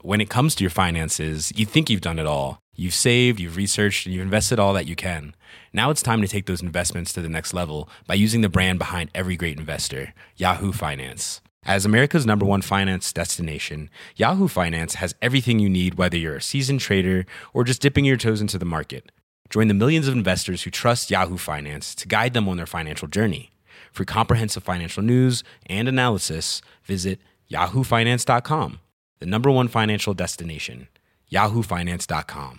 when it comes to your finances, you think you've done it all. You've saved, you've researched, and you've invested all that you can. Now it's time to take those investments to the next level by using the brand behind every great investor, Yahoo Finance. As America's #1 finance destination, Yahoo Finance has everything you need, whether you're a seasoned trader or just dipping your toes into the market. Join the millions of investors who trust Yahoo Finance to guide them on their financial journey. For comprehensive financial news and analysis, visit yahoofinance.com, the #1 financial destination, yahoofinance.com.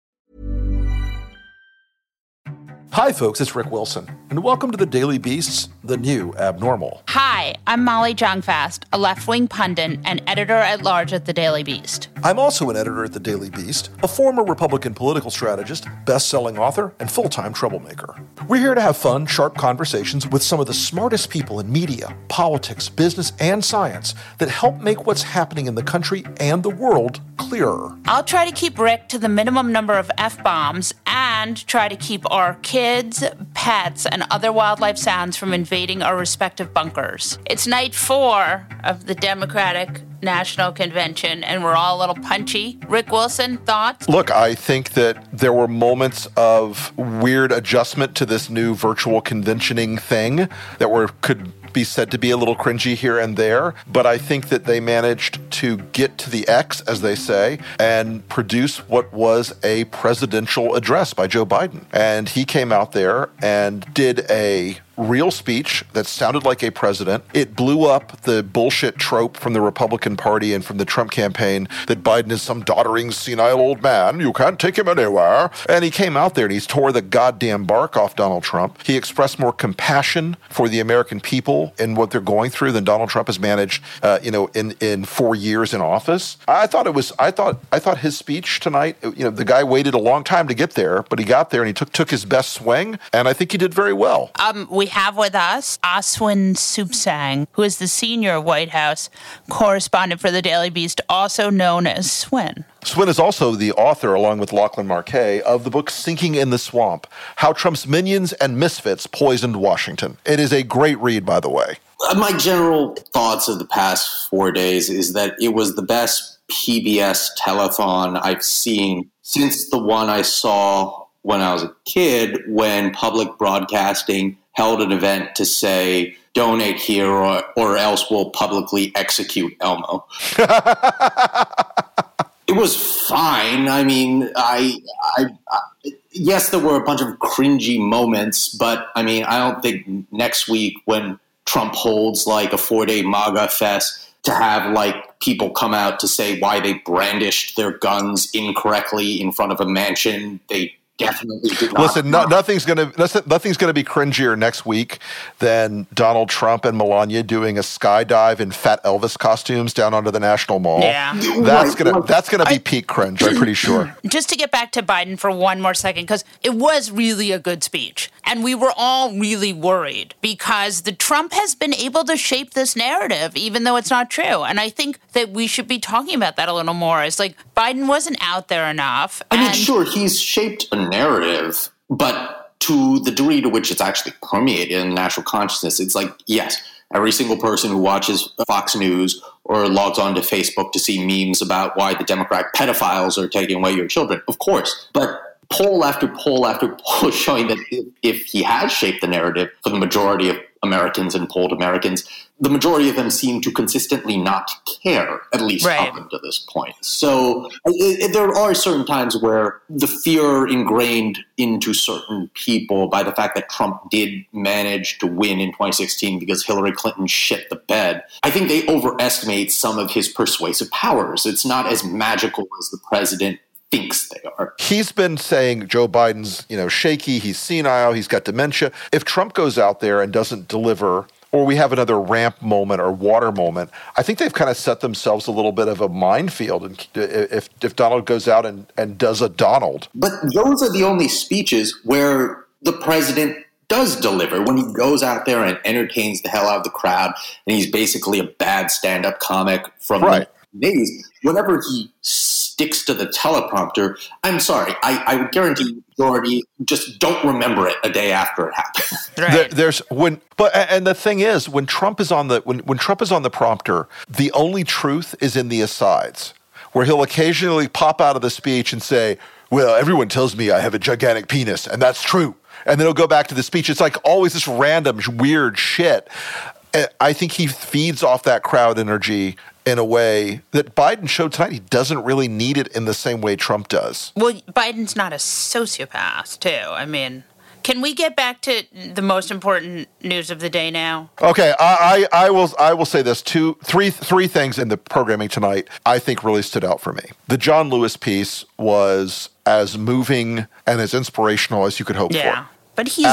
Hi, folks, it's Rick Wilson, and welcome to the Daily Beast's The New Abnormal. Hi, I'm Molly Jong-Fast, a left-wing pundit and editor-at-large at The Daily Beast. I'm also an editor at The Daily Beast, a former Republican political strategist, best-selling author, and full-time troublemaker. We're here to have fun, sharp conversations with some of the smartest people in media, politics, business, and science that help make what's happening in the country and the world clearer. I'll try to keep Rick to the minimum number of F-bombs and try to keep our kids, pets, and other wildlife sounds from invading our respective bunkers. It's night 4 of the Democratic National Convention, and we're all a little punchy. Rick Wilson, thoughts? Look, I think that there were moments of weird adjustment to this new virtual conventioning thing that could be said to be a little cringy here and there, but I think that they managed to get to the X, as they say, and produce what was a presidential address by Joe Biden. And he came out there and did a real speech that sounded like a president. It blew up the bullshit trope from the Republican Party and from the Trump campaign that Biden is some doddering, senile old man. You can't take him anywhere. And he came out there and he tore the goddamn bark off Donald Trump. He expressed more compassion for the American people and what they're going through than Donald Trump has managed, in 4 years in office. I thought his speech tonight, the guy waited a long time to get there, but he got there and he took his best swing, and I think he did very well. We have with us Aswin Supsang, who is the senior White House correspondent for the Daily Beast, also known as Swin. Swin is also the author, along with Lachlan Markay, of the book Sinking in the Swamp, How Trump's Minions and Misfits Poisoned Washington. It is a great read, by the way. My general thoughts of the past 4 days is that it was the best PBS telethon I've seen since the one I saw when I was a kid, when public broadcasting held an event to say, donate here or else we'll publicly execute Elmo. It was fine. I mean, yes, there were a bunch of cringy moments, but I mean, I don't think next week when Trump holds like a 4-day MAGA fest to have like people come out to say why they brandished their guns incorrectly in front of a mansion they definitely did not. Listen, nothing's going to be cringier next week than Donald Trump and Melania doing a skydive in Fat Elvis costumes down onto the National Mall. Yeah, that's gonna be peak cringe. I'm pretty sure. Just to get back to Biden for one more second, because it was really a good speech, and we were all really worried because the Trump has been able to shape this narrative, even though it's not true. And I think that we should be talking about that a little more. It's like Biden wasn't out there enough. I mean, sure, he's shaped a narrative, but to the degree to which it's actually permeated in national consciousness, it's like, yes, every single person who watches Fox News or logs on to Facebook to see memes about why the Democrat pedophiles are taking away your children, of course. But poll after poll after poll is showing that if he has shaped the narrative for the majority of Americans and polled Americans, the majority of them seem to consistently not care, at least up until this point. So there are certain times where the fear ingrained into certain people by the fact that Trump did manage to win in 2016 because Hillary Clinton shit the bed, I think they overestimate some of his persuasive powers. It's not as magical as the president thinks they are. He's been saying Joe Biden's, shaky, he's senile, he's got dementia. If Trump goes out there and doesn't deliver, or we have another ramp moment or water moment, I think they've kind of set themselves a little bit of a minefield. And if Donald goes out and does a Donald. But those are the only speeches where the president does deliver, when he goes out there and entertains the hell out of the crowd, and he's basically a bad stand-up comic from the days. Whenever he sticks to the teleprompter, I'm sorry, I would guarantee the majority just don't remember it a day after it happened. And the thing is, when Trump is on the prompter, the only truth is in the asides. where he'll occasionally pop out of the speech and say, well, everyone tells me I have a gigantic penis, and that's true. And then he'll go back to the speech. It's like always this random, weird shit. I think he feeds off that crowd energy in a way that Biden showed tonight. He doesn't really need it in the same way Trump does. Well, Biden's not a sociopath, too. I mean, can we get back to the most important news of the day now? Okay, I will say this. Three things in the programming tonight I think really stood out for me. The John Lewis piece was as moving and as inspirational as you could hope for. Yeah, but he's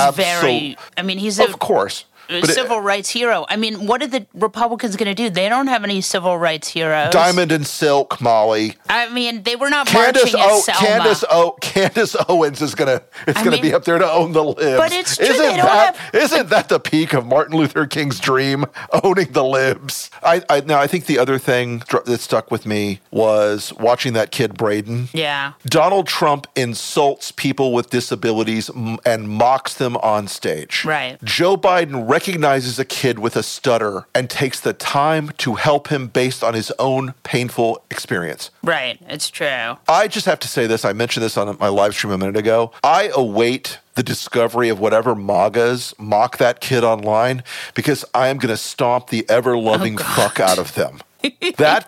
he's of course. Civil rights hero. I mean, what are the Republicans going to do? They don't have any civil rights heroes. Diamond and Silk, Molly. I mean, they were not marching as Selma. Candace Owens is going to be up there to own the libs. But it's true. Isn't that the peak of Martin Luther King's dream, owning the libs? I think the other thing that stuck with me was watching that kid Braden. Yeah. Donald Trump insults people with disabilities and mocks them on stage. Right. Joe Biden recognizes a kid with a stutter and takes the time to help him based on his own painful experience. Right. It's true. I just have to say this. I mentioned this on my live stream a minute ago. I await the discovery of whatever MAGAs mock that kid online because I am going to stomp the ever-loving fuck out of them. That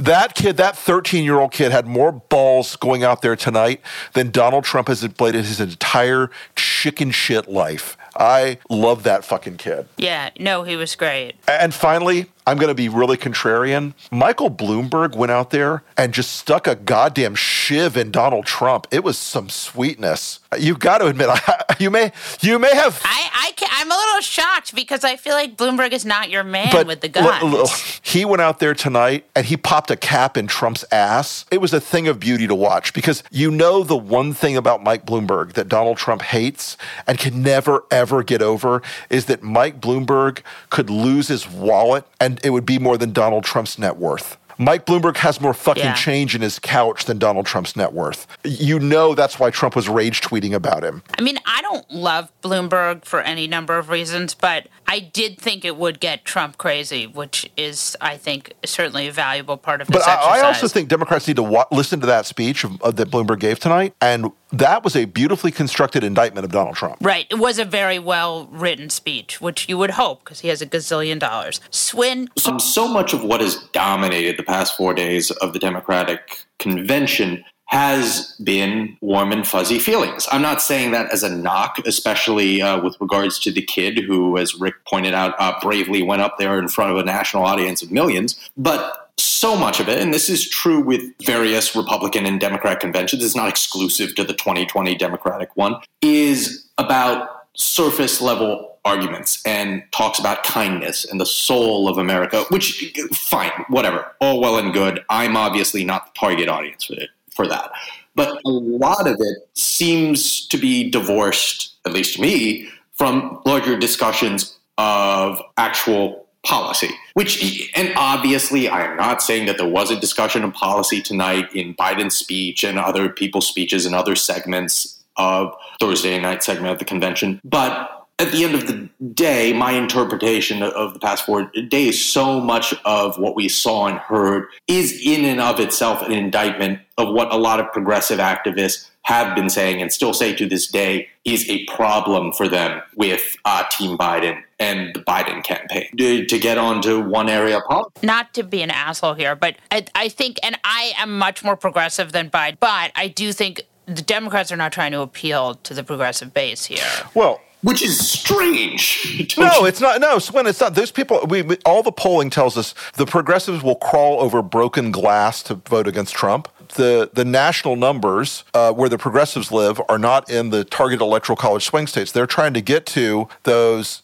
13-year-old kid had more balls going out there tonight than Donald Trump has played in his entire chicken shit life. I love that fucking kid. Yeah, no, he was great. And finally, I'm going to be really contrarian. Michael Bloomberg went out there and just stuck a goddamn shiv in Donald Trump. It was some sweetness. You've got to admit, you may have. I'm a little shocked because I feel like Bloomberg is not your man with the guns. He went out there tonight and he popped a cap in Trump's ass. It was a thing of beauty to watch because the one thing about Mike Bloomberg that Donald Trump hates and can never, ever get over is that Mike Bloomberg could lose his wallet and it would be more than Donald Trump's net worth. Mike Bloomberg has more fucking change in his couch than Donald Trump's net worth. That's why Trump was rage tweeting about him. I mean, I don't love Bloomberg for any number of reasons, but I did think it would get Trump crazy, which is, I think, certainly a valuable part of this exercise. I also think Democrats need to listen to that speech that Bloomberg gave tonight, and that was a beautifully constructed indictment of Donald Trump. Right. It was a very well-written speech, which you would hope, because he has $1 gazillion. Swin? So much of what has dominated the past 4 days of the Democratic convention has been warm and fuzzy feelings. I'm not saying that as a knock, especially with regards to the kid who, as Rick pointed out, bravely went up there in front of a national audience of millions. But so much of it, and this is true with various Republican and Democrat conventions, it's not exclusive to the 2020 Democratic one, is about surface level arguments and talks about kindness and the soul of America, which, fine, whatever, all well and good. I'm obviously not the target audience for that. But a lot of it seems to be divorced, at least to me, from larger discussions of actual policy, and obviously I am not saying that there was a discussion of policy tonight in Biden's speech and other people's speeches and other segments of Thursday night segment of the convention. But at the end of the day, my interpretation of the past 4 days, so much of what we saw and heard is in and of itself an indictment of what a lot of progressive activists have been saying and still say to this day is a problem for them with Team Biden and the Biden campaign. To get on to one area of politics. Not to be an asshole here, but I think, and I am much more progressive than Biden, but I do think the Democrats are not trying to appeal to the progressive base here. Well, which is strange. No, it's not. No, Swin, it's not. Those people, all the polling tells us the progressives will crawl over broken glass to vote against Trump. The national numbers where the progressives live are not in the target electoral college swing states. They're trying to get to those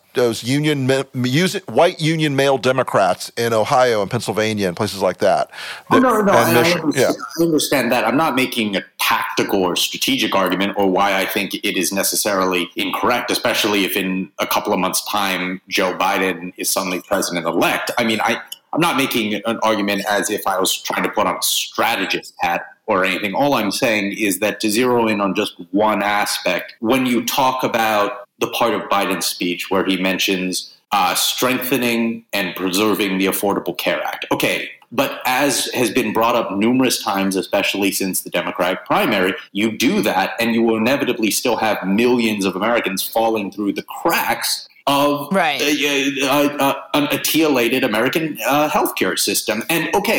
white union male Democrats in Ohio and Pennsylvania and places like that. I understand that. I'm not making a tactical or strategic argument or why I think it is necessarily incorrect, especially if in a couple of months' time Joe Biden is suddenly president-elect. I mean, I'm not making an argument as if I was trying to put on a strategist hat or anything. All I'm saying is that to zero in on just one aspect, when you talk about the part of Biden's speech where he mentions strengthening and preserving the Affordable Care Act. Okay, But as has been brought up numerous times, especially since the Democratic primary, you do that and you will inevitably still have millions of Americans falling through the cracks of an etiolated American healthcare system. And okay,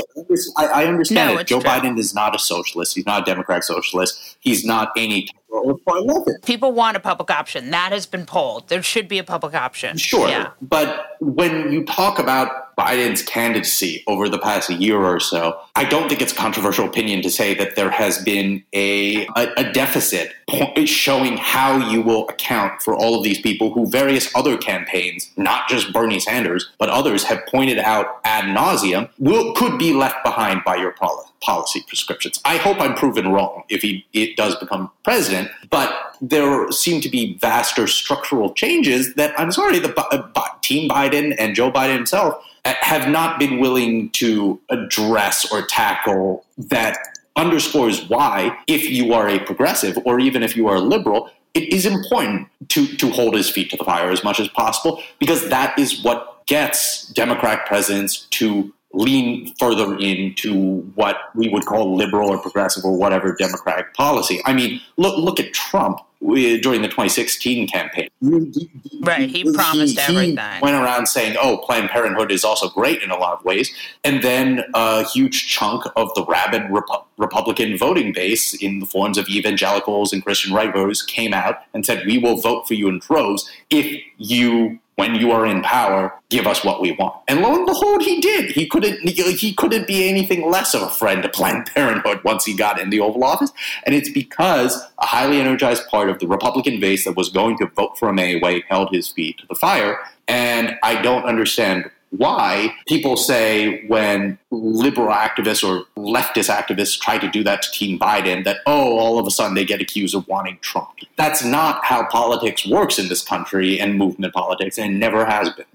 I understand it. Joe Biden is not a socialist. He's not a Democratic socialist. He's not any. I love it. People want a public option. That has been polled. There should be a public option. Sure. Yeah. But when you talk about Biden's candidacy over the past year or so, I don't think it's a controversial opinion to say that there has been a deficit showing how you will account for all of these people who various other campaigns, not just Bernie Sanders, but others have pointed out ad nauseum, could be left behind by your policy prescriptions. I hope I'm proven wrong if it does become president, but there seem to be vaster structural changes that, I'm sorry, the Team Biden and Joe Biden himself have not been willing to address or tackle. That underscores why, if you are a progressive or even if you are a liberal, it is important to hold his feet to the fire as much as possible, because that is what gets Democratic presidents to lean further into what we would call liberal or progressive or whatever Democratic policy. I mean, look at Trump during the 2016 campaign. Right, he promised everything. He went around saying, Planned Parenthood is also great in a lot of ways. And then a huge chunk of the rabid Republican voting base in the forms of evangelicals and Christian right voters came out and said, we will vote for you in droves if you, when you are in power, give us what we want. And lo and behold, he did. He couldn't be anything less of a friend to Planned Parenthood once he got in the Oval Office. And it's because a highly energized part of the Republican base that was going to vote for him anyway held his feet to the fire. And I don't understand why people say when liberal activists or leftist activists try to do that to Team Biden that, all of a sudden they get accused of wanting Trump. That's not how politics works in this country and movement politics, and never has been.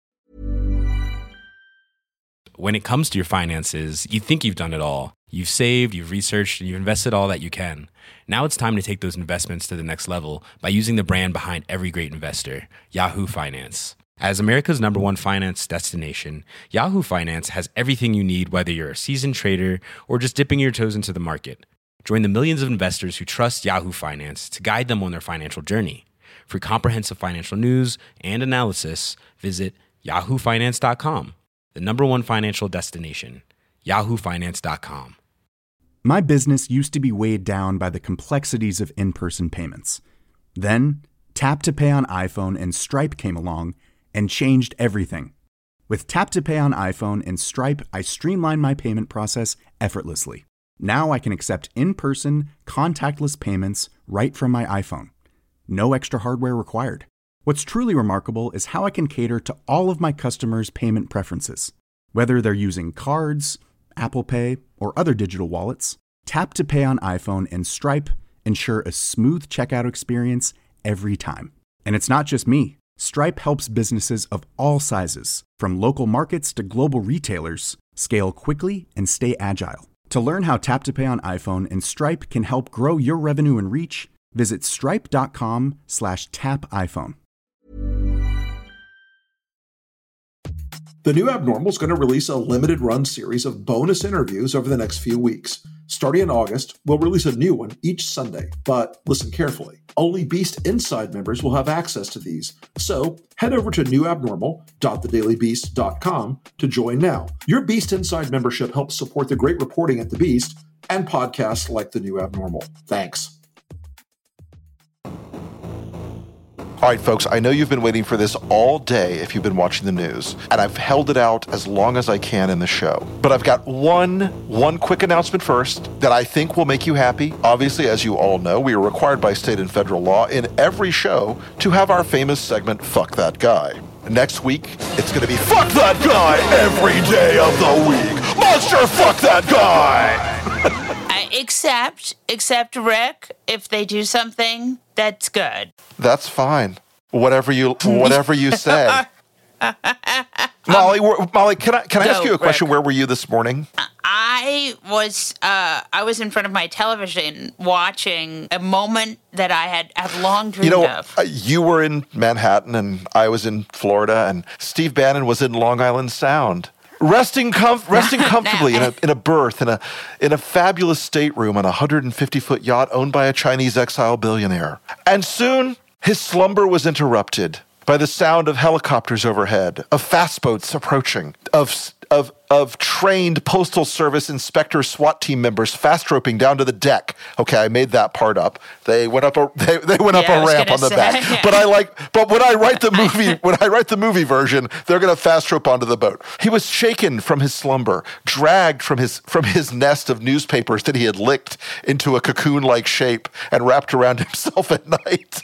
When it comes to your finances, you think you've done it all. You've saved, you've researched, and you've invested all that you can. Now it's time to take those investments to the next level by using the brand behind every great investor, Yahoo Finance. As America's #1 finance destination, Yahoo Finance has everything you need, whether you're a seasoned trader or just dipping your toes into the market. Join the millions of investors who trust Yahoo Finance to guide them on their financial journey. For comprehensive financial news and analysis, visit yahoofinance.com, the #1 financial destination, yahoofinance.com. My business used to be weighed down by the complexities of in-person payments. Then, Tap to Pay on iPhone and Stripe came along and changed everything. With Tap to Pay on iPhone and Stripe, I streamlined my payment process effortlessly. Now I can accept in-person, contactless payments right from my iPhone. No extra hardware required. What's truly remarkable is how I can cater to all of my customers' payment preferences. Whether they're using cards, Apple Pay, or other digital wallets, Tap to Pay on iPhone and Stripe ensure a smooth checkout experience every time. And it's not just me. Stripe helps businesses of all sizes, from local markets to global retailers, scale quickly and stay agile. To learn how Tap to Pay on iPhone and Stripe can help grow your revenue and reach, visit stripe.com/tapiphone. The New Abnormal is going to release a limited run series of bonus interviews over the next few weeks. Starting in August, we'll release a new one each Sunday. But listen carefully. Only Beast Inside members will have access to these. So head over to newabnormal.thedailybeast.com to join now. Your Beast Inside membership helps support the great reporting at The Beast and podcasts like The New Abnormal. Thanks. All right, folks, I know you've been waiting for this all day if you've been watching the news, and I've held it out as long as I can in the show. But I've got one quick announcement first that I think will make you happy. Obviously, as you all know, we are required by state and federal law in every show to have our famous segment, Fuck That Guy. Next week, it's going to be Fuck That Guy every day of the week. Monster, fuck that guy! Except Rick, if they do something that's good. That's fine. Whatever you say. Molly, can I ask you a question? Rick. Where were you this morning? I was in front of my television watching a moment that I had long dreamed of. You were in Manhattan and I was in Florida and Steve Bannon was in Long Island Sound. resting comfortably in a berth in a fabulous stateroom on a 150-foot yacht owned by a Chinese exile billionaire. And soon his slumber was interrupted by the sound of helicopters overhead, of fast boats approaching, of trained Postal Service inspector SWAT team members fast roping down to the deck. Okay, I made that part up. They went up a ramp on the back. Yeah. But when I write the movie version, they're going to fast rope onto the boat. He was shaken from his slumber, dragged from his nest of newspapers that he had licked into a cocoon-like shape and wrapped around himself at night.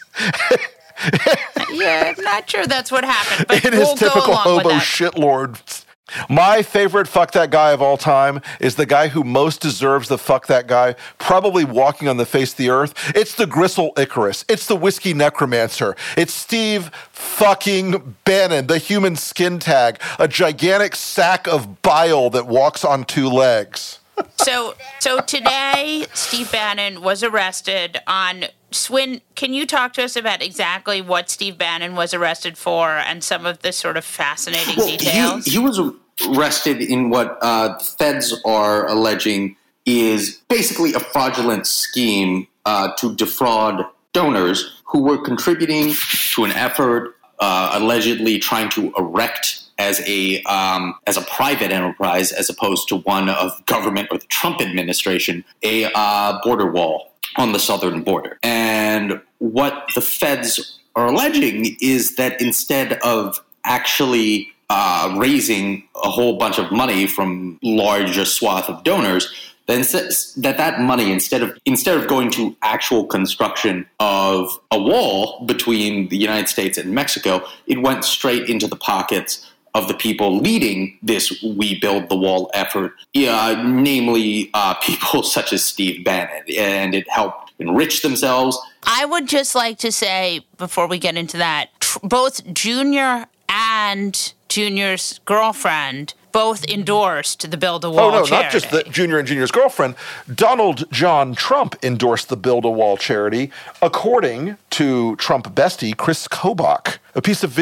Yeah, I'm not sure that's what happened, but in his typical hobo shitlord. My favorite fuck that guy of all time is the guy who most deserves the fuck that guy probably walking on the face of the earth. It's the Gristle Icarus. It's the Whiskey Necromancer. It's Steve fucking Bannon, the human skin tag, a gigantic sack of bile that walks on two legs. So today, Steve Bannon was arrested on Swin. Can you talk to us about exactly what Steve Bannon was arrested for and some of the sort of fascinating details? He was arrested in what feds are alleging is basically a fraudulent scheme to defraud donors who were contributing to an effort allegedly trying to erect as a private enterprise, as opposed to one of government or the Trump administration, a border wall on the southern border. And what the feds are alleging is that instead of actually raising a whole bunch of money from large swath of donors, then that money, instead of going to actual construction of a wall between the United States and Mexico, it went straight into the pockets of the people leading this We Build the Wall effort, namely people such as Steve Bannon, and it helped enrich themselves. I would just like to say, before we get into that, both Junior and Junior's girlfriend both endorsed the Build a Wall charity. Not just the Junior and Junior's girlfriend. Donald John Trump endorsed the Build a Wall charity, according to Trump bestie Chris Kobach. A piece of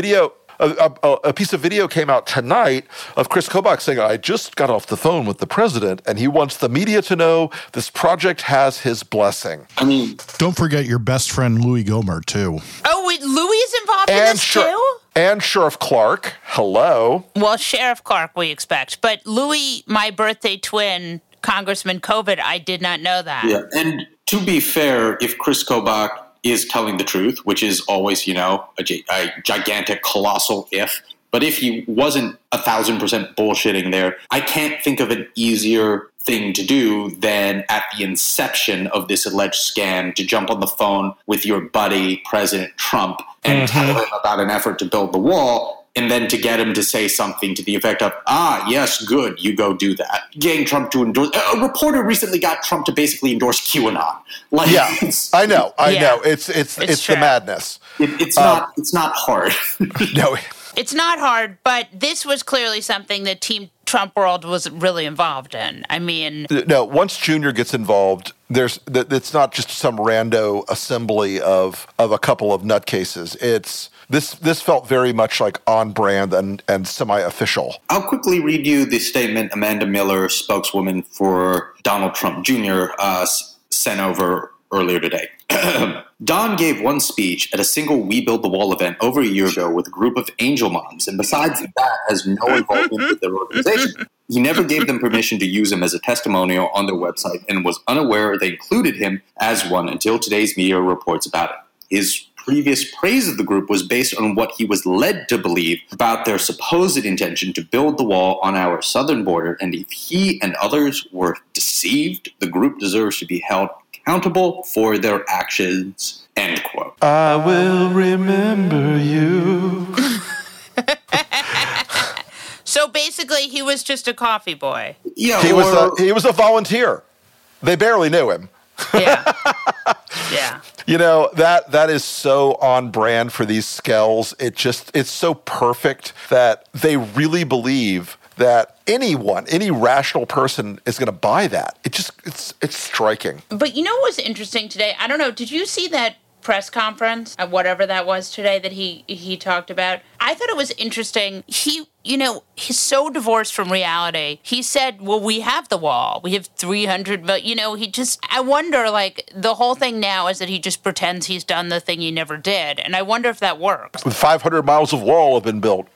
video came out tonight of Chris Kobach saying, I just got off the phone with the president, and he wants the media to know this project has his blessing. I mean, don't forget your best friend, Louis Gohmert, too. Oh, wait, Louis is involved in this, too? And Sheriff Clark. Hello. Well, Sheriff Clark, we expect. But Louis, my birthday twin, Congressman COVID, I did not know that. Yeah, and to be fair, if Chris Kobach is telling the truth, which is always, a gigantic, colossal if. But if he wasn't 1,000% bullshitting there, I can't think of an easier thing to do than at the inception of this alleged scam to jump on the phone with your buddy, President Trump, and tell him about an effort to build the wall, and then to get him to say something to the effect of, yes, good, you go do that. Getting Trump to endorse... A reporter recently got Trump to basically endorse QAnon. I know. It's the madness. It's not hard. No. It's not hard, but this was clearly something that Team Trump World was really involved in. I mean... No, once Junior gets involved, it's not just some rando assembly of a couple of nutcases. This felt very much like on brand and semi-official. I'll quickly read you the statement Amanda Miller, spokeswoman for Donald Trump Jr., sent over earlier today. Don gave one speech at a single We Build the Wall event over a year ago with a group of angel moms, and besides that, has no involvement with their organization. He never gave them permission to use him as a testimonial on their website and was unaware they included him as one until today's media reports about it. His previous praise of the group was based on what he was led to believe about their supposed intention to build the wall on our southern border, and if he and others were deceived, the group deserves to be held accountable for their actions, end quote. I will remember you. So basically, he was just a coffee boy. Yeah, he was a volunteer. They barely knew him. Yeah. Yeah. That is so on brand for these skells. It's so perfect that they really believe that any rational person is going to buy that. It's striking. But you know what was interesting today? I don't know. Did you see that press conference, whatever that was today that he talked about? I thought it was interesting. He he's so divorced from reality. He said, well, we have the wall. We have 300, but, I wonder, the whole thing now is that he just pretends he's done the thing he never did. And I wonder if that works. With 500 miles of wall have been built.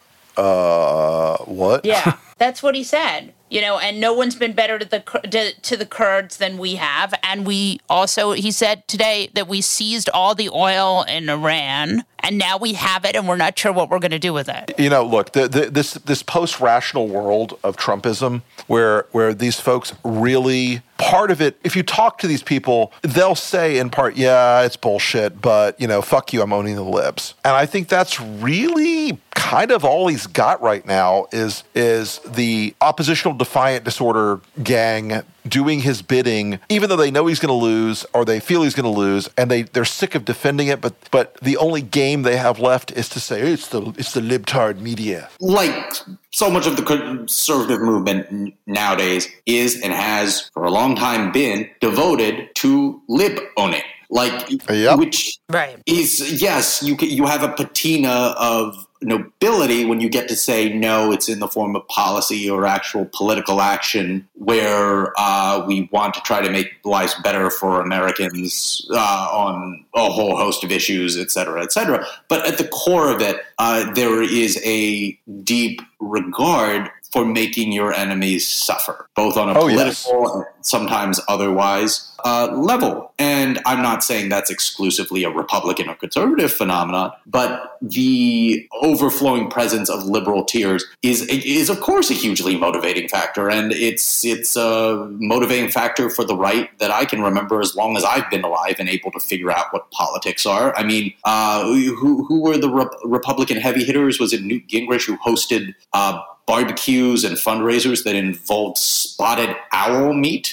What? Yeah, that's what he said. And no one's been better to the Kurds than we have. And he said today that we seized all the oil in Iran, and now we have it, and we're not sure what we're going to do with it. Look, this post-rational world of Trumpism, where these folks really, part of it, if you talk to these people, they'll say in part, yeah, it's bullshit, but, fuck you, I'm owning the libs. And I think that's really kind of all he's got right now is the oppositional defiant disorder gang doing his bidding, even though they know he's going to lose or they feel he's going to lose, and they're sick of defending it. But the only game they have left is to say it's the libtard media. Like so much of the conservative movement nowadays is and has for a long time been devoted to lib owning. Which right. is, yes, you have a patina of nobility when you get to say, no, it's in the form of policy or actual political action where we want to try to make lives better for Americans on a whole host of issues, et cetera, et cetera. But at the core of it, there is a deep regard for making your enemies suffer, both on a political and sometimes otherwise level. And I'm not saying that's exclusively a Republican or conservative phenomenon, but the overflowing presence of liberal tears is of course a hugely motivating factor, and it's a motivating factor for the right that I can remember as long as I've been alive and able to figure out what politics are. I mean, who were the Republican heavy hitters? Was it Newt Gingrich who hosted barbecues and fundraisers that involved spotted owl meat?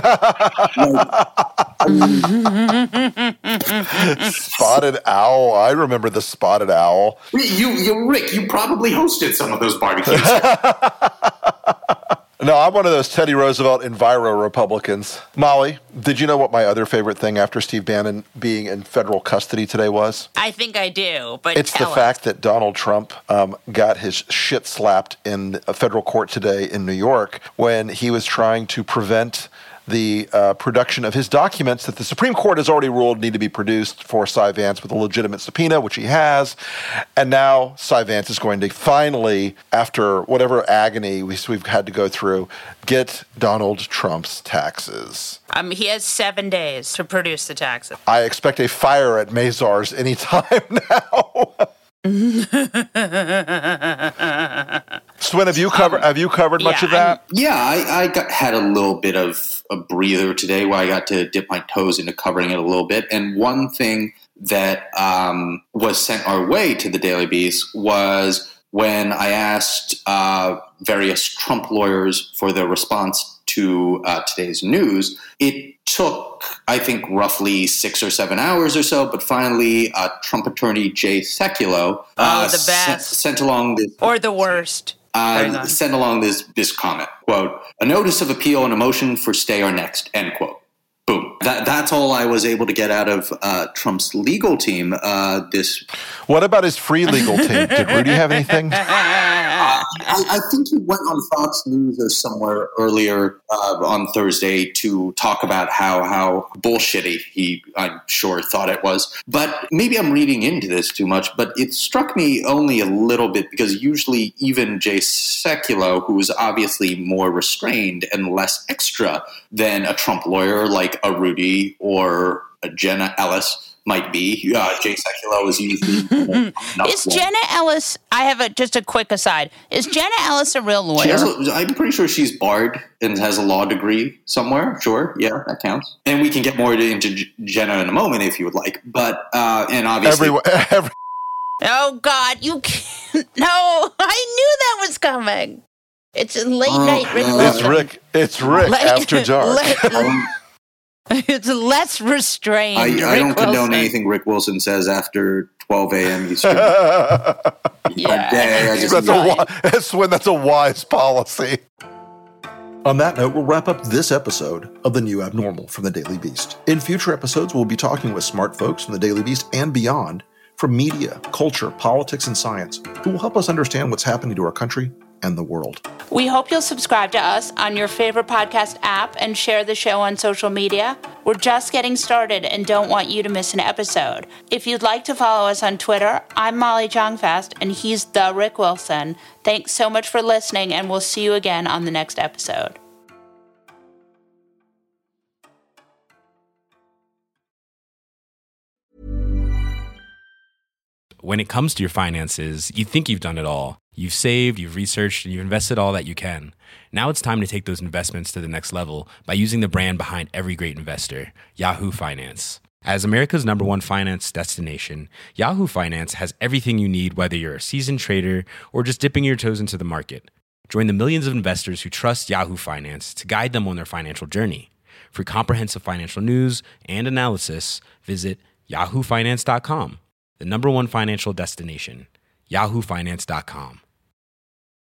Spotted owl. I remember the spotted owl. Rick, you probably hosted some of those barbecues. No, I'm one of those Teddy Roosevelt Enviro Republicans. Molly, did you know what my other favorite thing after Steve Bannon being in federal custody today was? I think I do, but it's the fact that Donald Trump got his shit slapped in a federal court today in New York when he was trying to prevent the production of his documents that the Supreme Court has already ruled need to be produced for Cy Vance with a legitimate subpoena, which he has. And now Cy Vance is going to finally, after whatever agony we've had to go through, get Donald Trump's taxes. He has 7 days to produce the taxes. I expect a fire at Mazars anytime now. Swin, have you covered much of that? I had a little bit of a breather today where I got to dip my toes into covering it a little bit. And one thing that was sent our way to the Daily Beast was when I asked various Trump lawyers for their response to today's news. It took, I think, roughly 6 or 7 hours or so, but finally Trump attorney Jay Sekulow the best. Sent along this... Or the worst. Sent along this comment, quote, "A notice of appeal and a motion for stay are next," end quote. Boom. That's all I was able to get out of Trump's legal team. What about his free legal team? Did Rudy have anything? I think he went on Fox News or somewhere earlier on Thursday to talk about how bullshitty he, I'm sure, thought it was. But maybe I'm reading into this too much, but it struck me only a little bit because usually even Jay Sekulow, who is obviously more restrained and less extra than a Trump lawyer like a Rudy or a Jenna Ellis might be. Jay Sekulow is usually... Is Jenna Ellis... I have just a quick aside. Is Jenna Ellis a real lawyer? I'm pretty sure she's barred and has a law degree somewhere. Sure. Yeah, that counts. And we can get more into Jenna in a moment if you would like. But, and obviously... Oh, God, you can't... No, I knew that was coming. It's a late night Rick Wilson. It's Rick after dark. It's less restrained. I don't condone anything Rick Wilson says after 12 a.m. Eastern. That's a wise policy. On that note, we'll wrap up this episode of The New Abnormal from The Daily Beast. In future episodes, we'll be talking with smart folks from The Daily Beast and beyond, from media, culture, politics, and science, who will help us understand what's happening to our country and the world. We hope you'll subscribe to us on your favorite podcast app and share the show on social media. We're just getting started and don't want you to miss an episode. If you'd like to follow us on Twitter, I'm Molly Jong-Fast and he's the Rick Wilson. Thanks so much for listening, and we'll see you again on the next episode. When it comes to your finances, you think you've done it all. You've saved, you've researched, and you've invested all that you can. Now it's time to take those investments to the next level by using the brand behind every great investor, Yahoo Finance. As America's #1 finance destination, Yahoo Finance has everything you need, whether you're a seasoned trader or just dipping your toes into the market. Join the millions of investors who trust Yahoo Finance to guide them on their financial journey. For comprehensive financial news and analysis, visit yahoofinance.com. The #1 financial destination, yahoofinance.com.